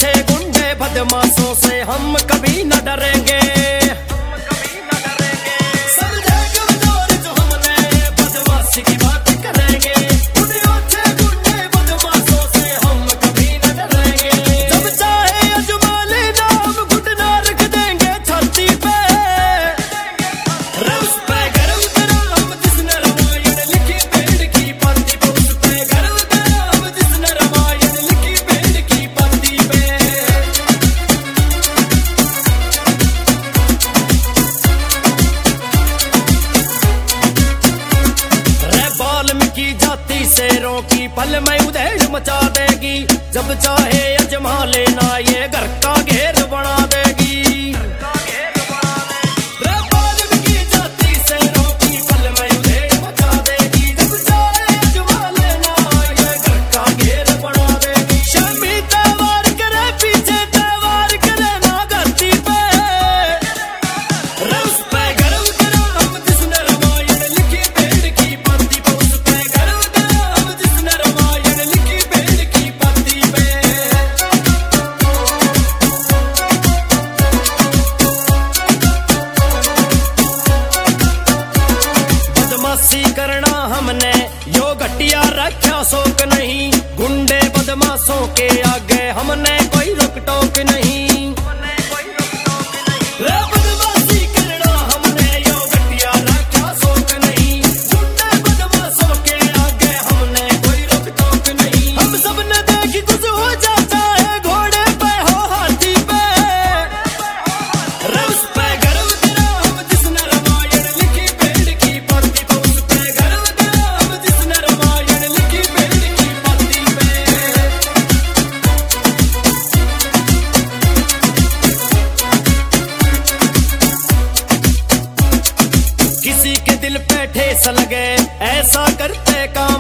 अच्छे गुंडे बदमाशों से हम कभी न डरेंगे। की जाति शेरों की पल में उधेड़ मचा देगी, जब चाहे अजमा लेना ये घर का घेर बना देगी। करना हमने यो घटिया रखा शौक नहीं, गुंडे बदमाशों के आगे हमने कोई रोक टोक नहीं। बदमाशी करना हमने यो घटिया रखा शौक नहीं, गुंडे बदमाशों के आगे हमने कोई रोक टोक नहीं। हम सबने देखी कुछ हो जाता है घोड़े पे हो हाथी पे, उस पे गर्व करा हम जिसने रामायण लिखी पेड़ की पत्ती पे, उस पे गर्व करा हम जिसने रामायण लिखी पेड़ की पत्ती पे। किसी के दिल पे ठेस लगे ऐसा करते काम